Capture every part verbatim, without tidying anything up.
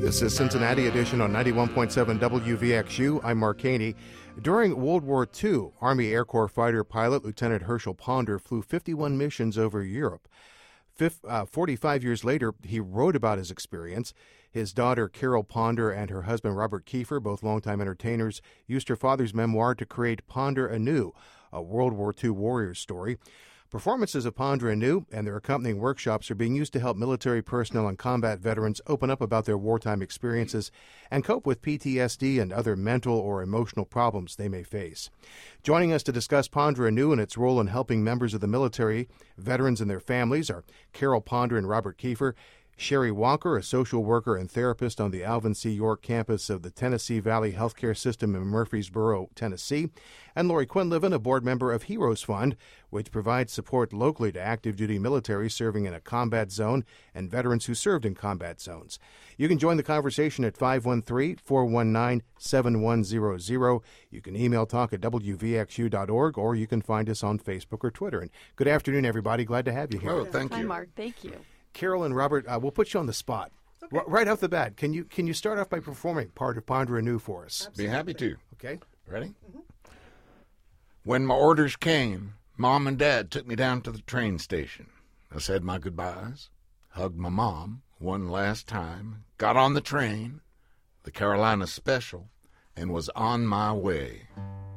This is Cincinnati Edition on ninety-one point seven W V X U. I'm Mark Caney. During World War Two, Army Air Corps fighter pilot Lieutenant Herschel Ponder flew fifty-one missions over Europe. Fif- uh, forty-five years later, he wrote about his experience. His daughter, Carol Ponder, and her husband, Robert Kiefer, both longtime entertainers, used her father's memoir to create Ponder Anew, a World War Two warrior's story. Performances of Ponder Anew and their accompanying workshops are being used to help military personnel and combat veterans open up about their wartime experiences and cope with P T S D and other mental or emotional problems they may face. Joining us to discuss Ponder Anew and its role in helping members of the military, veterans, and their families are Carol Ponder and Robert Kiefer, Sherry Walker, a social worker and therapist on the Alvin C. York campus of the Tennessee Valley Healthcare System in Murfreesboro, Tennessee, and Lori Quinlivan, a board member of Heroes Fund, which provides support locally to active duty military serving in a combat zone and veterans who served in combat zones. You can join the conversation at five one three, four one nine, seven one zero zero. You can email talk at w v x u dot org, or you can find us on Facebook or Twitter. And good afternoon, everybody. Glad to have you here. Oh, thank you. Hi, Mark. Thank you. Carol and Robert, uh, we'll put you on the spot. Okay. R- right off the bat, can you can you start off by performing part of Ponder Anew for us? Absolutely. Be happy to. Okay. Ready? Mm-hmm. When my orders came, Mom and Dad took me down to the train station. I said my goodbyes, hugged my mom one last time, got on the train, the Carolina Special, and was on my way.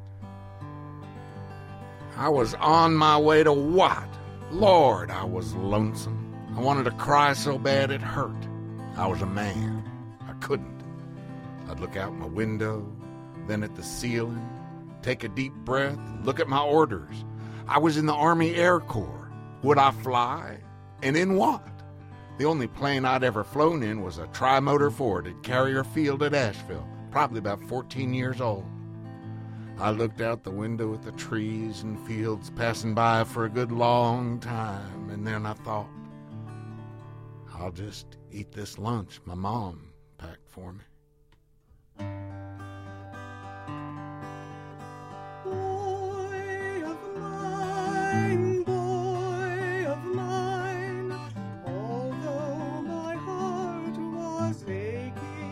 I was on my way to what? Lord, I was lonesome. I wanted to cry so bad it hurt. I was a man. I couldn't. I'd look out my window, then at the ceiling, take a deep breath, look at my orders. I was in the Army Air Corps. Would I fly? And in what? The only plane I'd ever flown in was a tri-motor Ford at Carrier Field at Asheville, probably about fourteen years old. I looked out the window at the trees and fields passing by for a good long time, and then I thought, I'll just eat this lunch my mom packed for me. Boy of mine, boy of mine, although my heart was aching,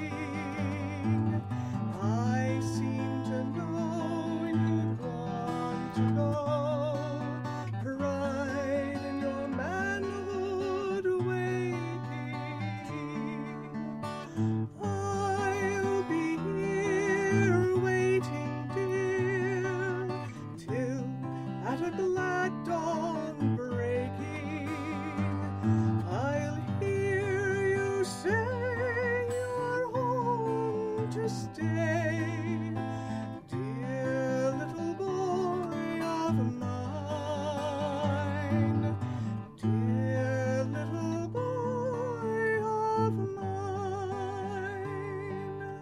I seem to know you'd want to go, pride in your manhood waking. I'll be here waiting, dear, till at a glad dawn breaking, I'll hear you say you're home to stay, dear little boy of mine, dear little boy of mine.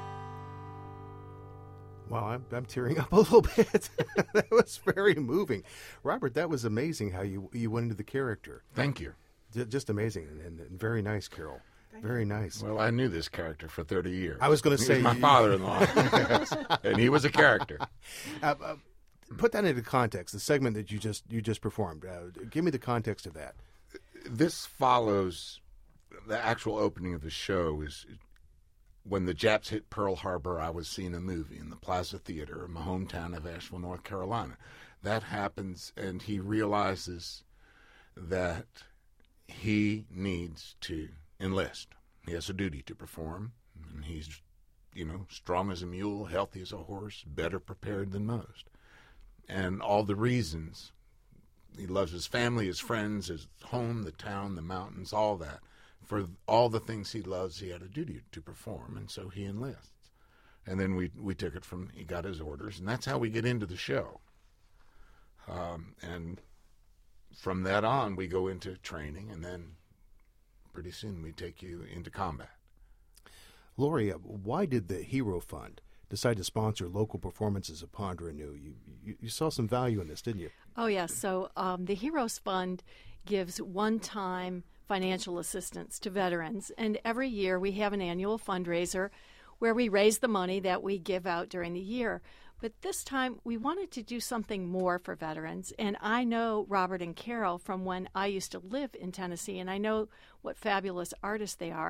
Wow, I'm, I'm tearing up a little bit. That was very moving. Robert, that was amazing how you you went into the character. Thank you. J- just amazing and, and very nice, Carol. Very nice. Well, I knew this character for thirty years. I was going to He say was my you- father-in-law, and he was a character. Uh, uh, put that into context. The segment that you just you just performed. Uh, give me the context of that. This follows the actual opening of the show. Is when the Japs hit Pearl Harbor. I was seeing a movie in the Plaza Theater in my hometown of Asheville, North Carolina. That happens, and he realizes that he needs to enlist. He has a duty to perform, and he's, you know, strong as a mule, healthy as a horse, better prepared than most. And all the reasons. He loves his family, his friends, his home, the town, the mountains, all that. For all the things he loves, he had a duty to perform, and so he enlists. And then we we took it from, he got his orders, and that's how we get into the show. Um, and from that on, we go into training, and then pretty soon we take you into combat. Lori, uh, why did the Hero Fund decide to sponsor local performances of Ponder Anew? You, you you saw some value in this, didn't you? Oh, yes. So um, the Heroes Fund gives one-time financial assistance to veterans, and every year we have an annual fundraiser where we raise the money that we give out during the year. But this time we wanted to do something more for veterans, and I know Robert and Carol from when I used to live in Tennessee, and I know what fabulous artists they are.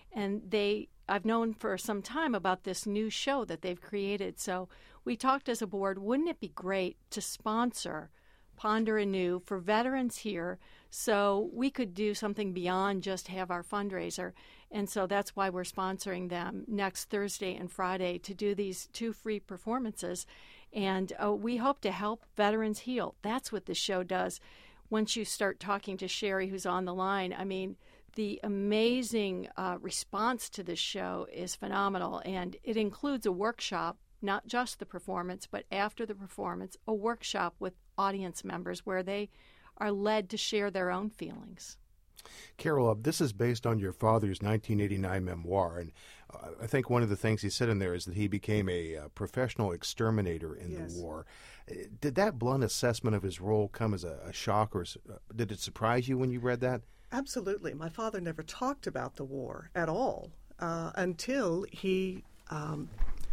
And they, I've known for some time about this new show that they've created. So we talked as a board, wouldn't it be great to sponsor Ponder Anew for veterans here so we could do something beyond just have our fundraiser. And so that's why we're sponsoring them next Thursday and Friday to do these two free performances. And uh, we hope to help veterans heal. That's what the show does. Once you start talking to Sherry, who's on the line, I mean, the amazing uh, response to this show is phenomenal. And it includes a workshop, not just the performance, but after the performance, a workshop with audience members where they are led to share their own feelings. Carol, uh, this is based on your father's nineteen eighty-nine memoir, and uh, I think one of the things he said in there is that he became a uh, professional exterminator in Yes. the war. Uh, Did that blunt assessment of his role come as a, a shock, or s- uh, did it surprise you when you read that? Absolutely. My father never talked about the war at all uh, until he um,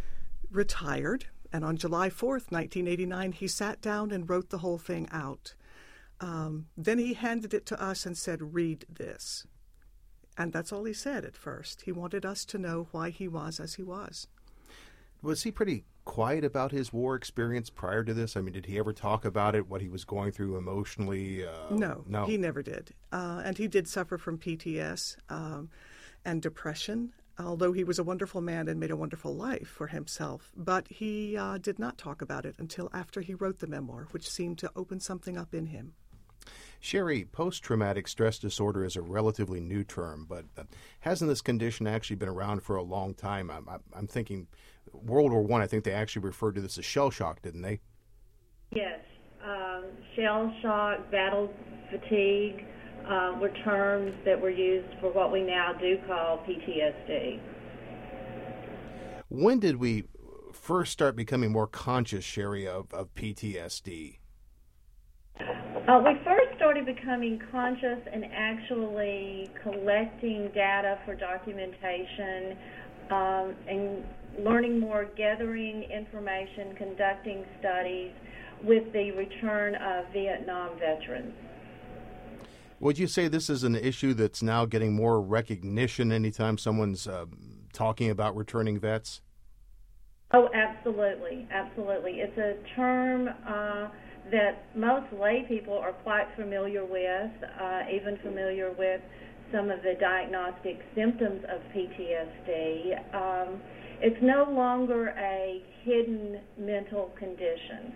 retired. And on July fourth, nineteen eighty-nine, he sat down and wrote the whole thing out. Um, then he handed it to us and said, read this. And that's all he said at first. He wanted us to know why he was as he was. Was he pretty quiet about his war experience prior to this? I mean, did he ever talk about it, what he was going through emotionally? Uh, No, no. he never did. Uh, and he did suffer from P T S um, and depression, although he was a wonderful man and made a wonderful life for himself. But he uh, did not talk about it until after he wrote the memoir, which seemed to open something up in him. Sherry, post-traumatic stress disorder is a relatively new term, but uh, hasn't this condition actually been around for a long time? I'm, I'm, I'm thinking World War One, I think they actually referred to this as shell shock, didn't they? Yes. Um, shell shock, battle fatigue uh, were terms that were used for what we now do call P T S D. When did we first start becoming more conscious, Sherry, of, of P T S D? Uh, we first started becoming conscious and actually collecting data for documentation um, and learning more, gathering information, conducting studies with the return of Vietnam veterans. Would you say this is an issue that's now getting more recognition anytime someone's uh, talking about returning vets? Oh, absolutely, absolutely. It's a term uh, that most lay people are quite familiar with, uh, even familiar with some of the diagnostic symptoms of P T S D. Um, it's no longer a hidden mental condition.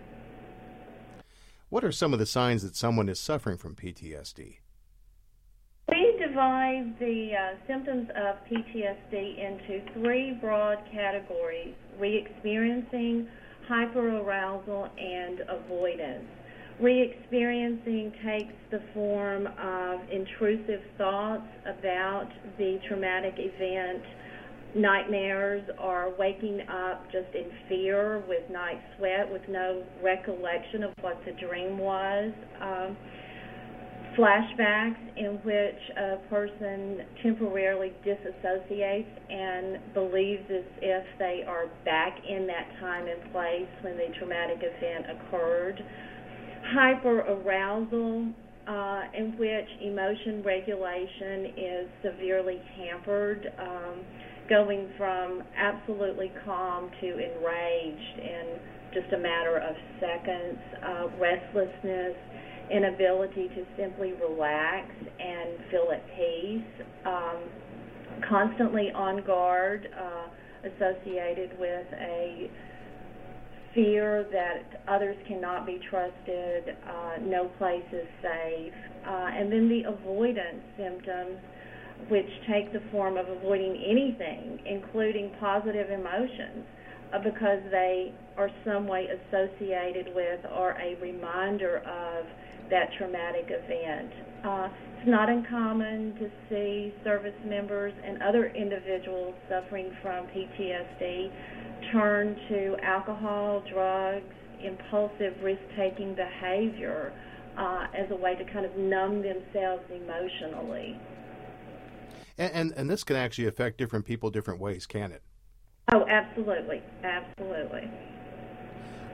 What are some of the signs that someone is suffering from P T S D? We divide the uh, symptoms of P T S D into three broad categories: re-experiencing, hyperarousal, and avoidance. Re-experiencing takes the form of intrusive thoughts about the traumatic event, nightmares, or waking up just in fear with night sweat with no recollection of what the dream was. Um, flashbacks in which a person temporarily disassociates and believes as if they are back in that time and place when the traumatic event occurred. Hyperarousal, uh, in which emotion regulation is severely hampered, um, going from absolutely calm to enraged in just a matter of seconds. Uh, restlessness, inability to simply relax and feel at peace, um, constantly on guard, uh, associated with a fear that others cannot be trusted, uh, no place is safe, uh, and then the avoidance symptoms, which take the form of avoiding anything, including positive emotions, uh, because they are some way associated with or a reminder of that traumatic event. Uh, it's not uncommon to see service members and other individuals suffering from P T S D turn to alcohol, drugs, impulsive risk-taking behavior uh, as a way to kind of numb themselves emotionally. And, and and this can actually affect different people different ways, can it? Oh, absolutely, absolutely.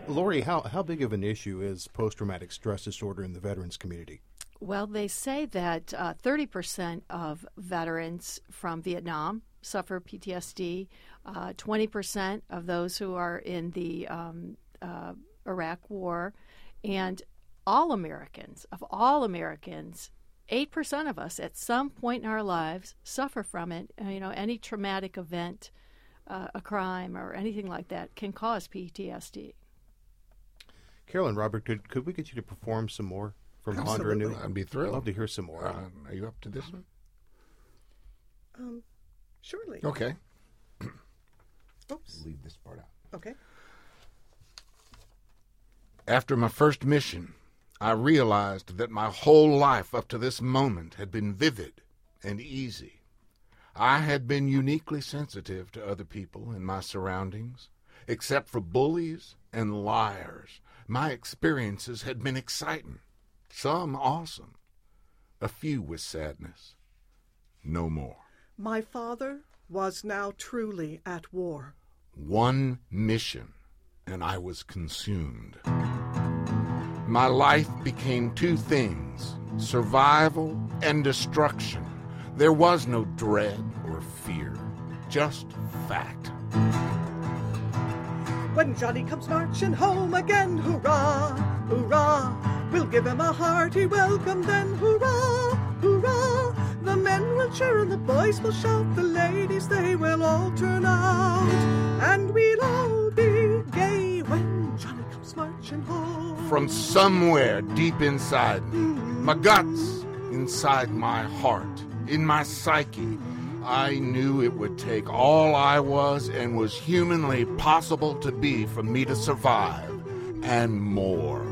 Lori, how, how big of an issue is post-traumatic stress disorder in the veterans community? Well, they say that uh, thirty percent of veterans from Vietnam suffer P T S D, uh, twenty percent of those who are in the um, uh, Iraq War, and all Americans, of all Americans, eight percent of us at some point in our lives suffer from it. Uh, you know, any traumatic event, uh, a crime or anything like that can cause P T S D. Carol and Robert, could, could we get you to perform some more from Ponder Absolutely. Anew? I'd be thrilled. I'd love to hear some more. Uh, are you up to this one? Um, surely. Okay. Oops. Leave this part out. Okay. After my first mission, I realized that my whole life up to this moment had been vivid and easy. I had been uniquely sensitive to other people in my surroundings. Except for bullies and liars, my experiences had been exciting, some awesome, a few with sadness, no more. My father was now truly at war. One mission, and I was consumed. My life became two things, survival and destruction. There was no dread or fear, just fact. When Johnny comes marching home again, hurrah, hurrah, we'll give him a hearty welcome then, hurrah, hurrah. The men will cheer and the boys will shout, the ladies they will all turn out, and we'll all be gay when Johnny comes marching home. From somewhere deep inside me, my guts, inside my heart, in my psyche, I knew it would take all I was and was humanly possible to be for me to survive, and more.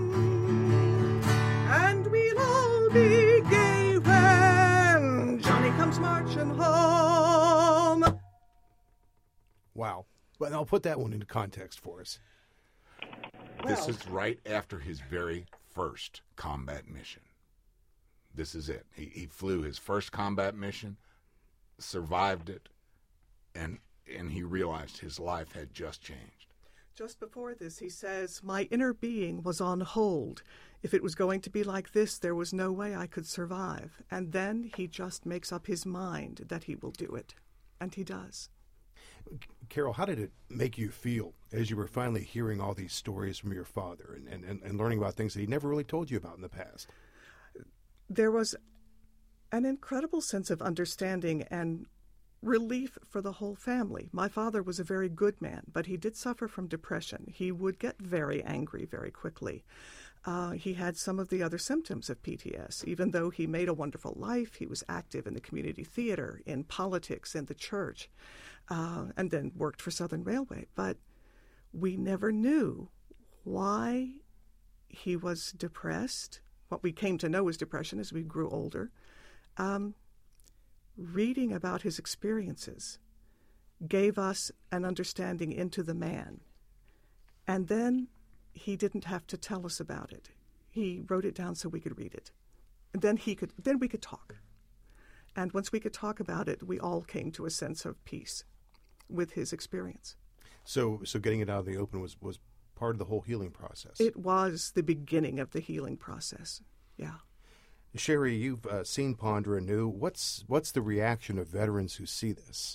And we'll all be gay when Johnny comes marching home. Wow. Well, I'll put that one into context for us. This Well. is right after his very first combat mission. This is it. He, he flew his first combat mission, survived it, and and he realized his life had just changed. Just before this, he says, my inner being was on hold. If it was going to be like this, there was no way I could survive. And then he just makes up his mind that he will do it. And he does. Carol, how did it make you feel as you were finally hearing all these stories from your father and, and, and learning about things that he never really told you about in the past? There was an incredible sense of understanding and relief for the whole family. My father was a very good man, but he did suffer from depression. He would get very angry very quickly. Uh, he had some of the other symptoms of P T S. Even though he made a wonderful life, he was active in the community theater, in politics, in the church, uh, and then worked for Southern Railway. But we never knew why he was depressed. What we came to know was depression as we grew older. Um, reading about his experiences gave us an understanding into the man. And then he didn't have to tell us about it. He wrote it down so we could read it. And then he could then we could talk. And once we could talk about it, we all came to a sense of peace with his experience. So so getting it out of the open was, was part of the whole healing process. It was the beginning of the healing process. Yeah. Sherry, you've uh, seen Ponder Anew. What's what's the reaction of veterans who see this?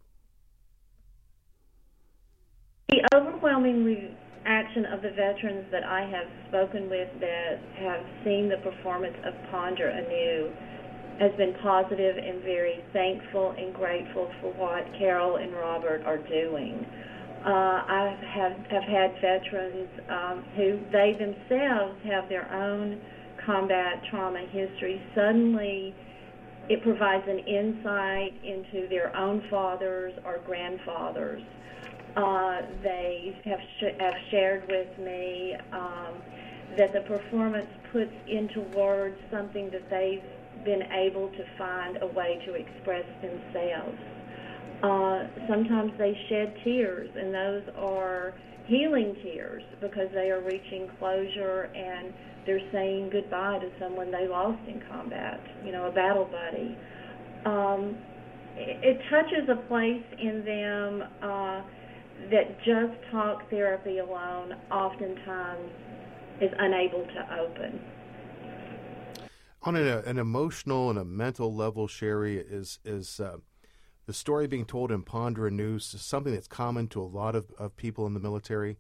The overwhelming reaction of the veterans that I have spoken with that have seen the performance of Ponder Anew has been positive and very thankful and grateful for what Carol and Robert are doing. Uh, I have, have had veterans um, who they themselves have their own combat trauma history. Suddenly, it provides an insight into their own fathers or grandfathers. Uh, they have, sh- have shared with me um, that the performance puts into words something that they've been able to find a way to express themselves. Uh, sometimes they shed tears, and those are healing tears because they are reaching closure and they're saying goodbye to someone they lost in combat, you know, a battle buddy. Um, it, it touches a place in them uh, that just talk therapy alone oftentimes is unable to open. On an, an emotional and a mental level, Sherry, is is uh, the story being told in Ponder Anew something that's common to a lot of, of people in the military?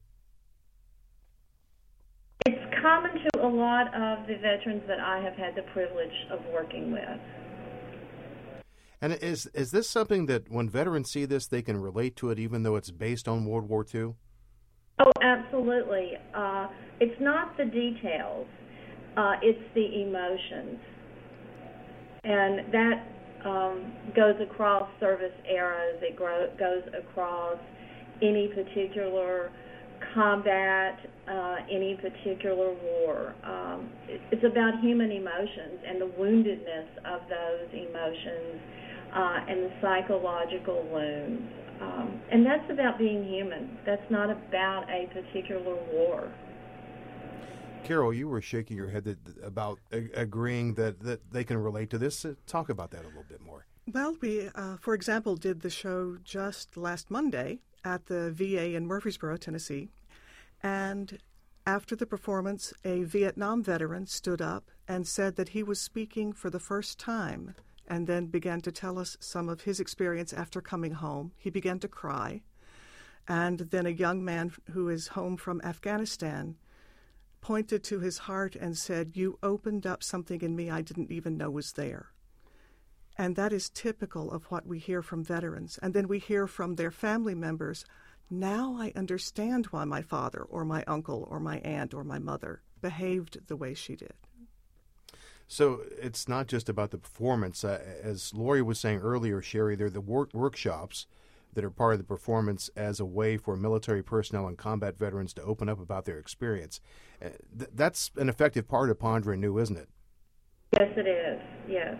It's common to a lot of the veterans that I have had the privilege of working with. And is is this something that when veterans see this, they can relate to it, even though it's based on World War Two? Oh, absolutely. Uh, it's not the details. Uh, it's the emotions. And that um, goes across service eras. It grow, goes across any particular combat, uh, any particular war. Um, it, it's about human emotions and the woundedness of those emotions uh, and the psychological wounds. Um, and that's about being human. That's not about a particular war. Carol, you were shaking your head that, about uh, agreeing that, that they can relate to this. Uh, talk about that a little bit more. Well, we, uh, for example, did the show just last Monday at the V A in Murfreesboro, Tennessee. And after the performance, a Vietnam veteran stood up and said that he was speaking for the first time and then began to tell us some of his experience after coming home. He began to cry. And then a young man who is home from Afghanistan pointed to his heart and said, "You opened up something in me I didn't even know was there." And that is typical of what we hear from veterans. And then we hear from their family members, "Now I understand why my father or my uncle or my aunt or my mother behaved the way she did." So it's not just about the performance. Uh, as Lori was saying earlier, Sherry, they're the work- workshops that are part of the performance as a way for military personnel and combat veterans to open up about their experience. Uh, th- that's an effective part of Ponder Anew, isn't it? Yes, it is. Yes.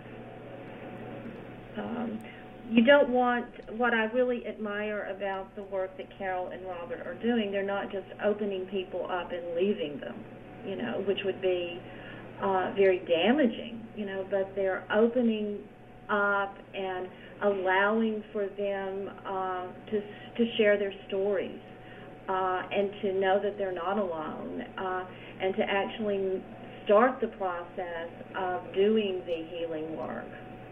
Um, you don't want, what I really admire about the work that Carol and Robert are doing, they're not just opening people up and leaving them, you know, which would be uh, very damaging, you know, but they're opening up and allowing for them uh, to to share their stories uh, and to know that they're not alone uh, and to actually start the process of doing the healing work.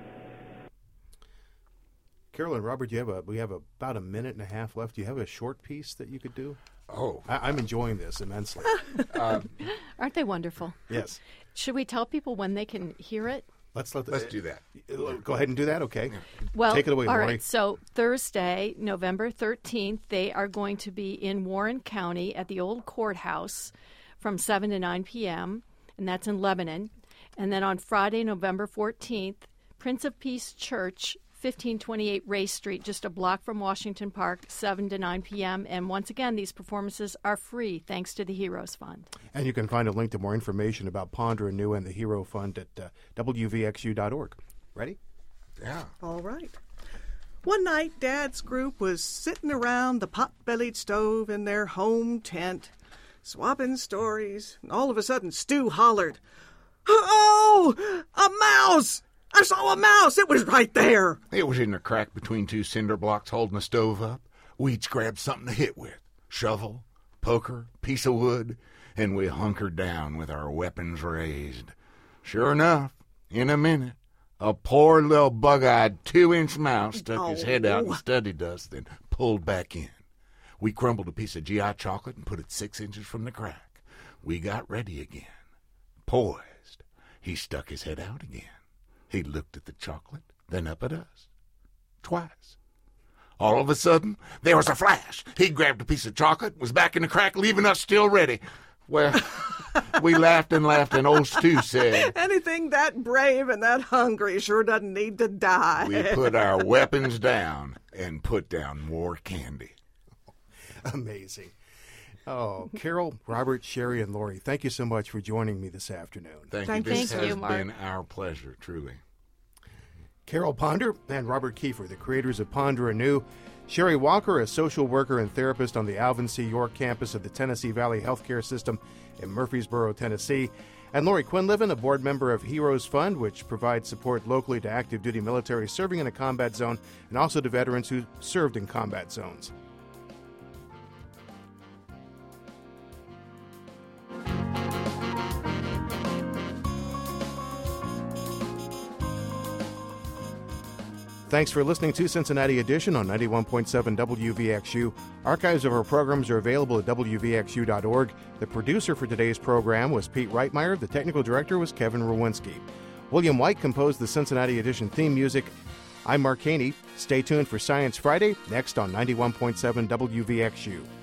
Carol and Robert, you have a, we have about a minute and a half left. Do you have a short piece that you could do? Oh. I, I'm enjoying this immensely. um, Aren't they wonderful? Yes. Should we tell people when they can hear it? Let's let the, let's do that. Go ahead and do that. Okay. Well, take it away, all Lori. right. So Thursday, November thirteenth, they are going to be in Warren County at the old courthouse from seven to nine p.m., and that's in Lebanon. And then on Friday, November fourteenth, Prince of Peace Church, fifteen twenty-eight Ray Street, just a block from Washington Park, seven to nine p.m. And once again, these performances are free thanks to the Heroes Fund. And you can find a link to more information about Ponder Anew and the Hero Fund at uh, W V X U dot org. Ready? Yeah. All right. One night, Dad's group was sitting around the pot-bellied stove in their home tent, swapping stories, and all of a sudden Stu hollered, "Oh, a mouse! I saw a mouse! It was right there!" It was in the crack between two cinder blocks holding the stove up. We each grabbed something to hit with. Shovel, poker, piece of wood, and we hunkered down with our weapons raised. Sure enough, in a minute, a poor little bug-eyed two-inch mouse stuck his head out and studied us, then pulled back in. We crumbled a piece of G I chocolate and put it six inches from the crack. We got ready again. Poised, he stuck his head out again. He looked at the chocolate, then up at us. Twice. All of a sudden, there was a flash. He grabbed a piece of chocolate, was back in the crack, leaving us still ready. Well, we laughed and laughed, and old Stu said, "Anything that brave and that hungry sure doesn't need to die." We put our weapons down and put down more candy. Amazing. Oh, Carol, Robert, Sherry, and Lori, thank you so much for joining me this afternoon. Thank, Thank you. This you, has Mark. been our pleasure, truly. Carol Ponder and Robert Kiefer, the creators of Ponder Anew. Sherry Walker, a social worker and therapist on the Alvin C. York campus of the Tennessee Valley Healthcare System in Murfreesboro, Tennessee. And Lori Quinlivan, a board member of Heroes Fund, which provides support locally to active duty military serving in a combat zone and also to veterans who served in combat zones. Thanks for listening to Cincinnati Edition on ninety-one point seven W V X U. Archives of our programs are available at W V X U dot org. The producer for today's program was Pete Reitmeyer. The technical director was Kevin Rowinski. William White composed the Cincinnati Edition theme music. I'm Mark Haney. Stay tuned for Science Friday, next on ninety-one point seven W V X U.